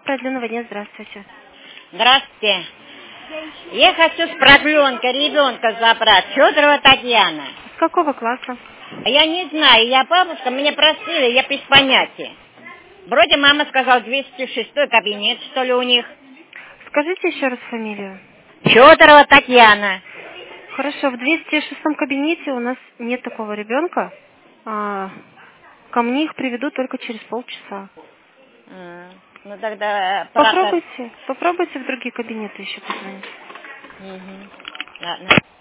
продленного дня, здравствуйте. Здравствуйте. Я хочу с продленкой ребенка забрать. Федорова Татьяна. С какого класса? Я не знаю, я бабушка, меня просили, я без понятия. Вроде мама сказала 206 кабинет, что ли, у них. Скажите еще раз фамилию. Федорова Татьяна. Хорошо, в 206 кабинете у нас нет такого ребенка. Ко мне их приведут только через полчаса. Ну тогда... Попробуйте в другие кабинеты еще позвонить. Ладно.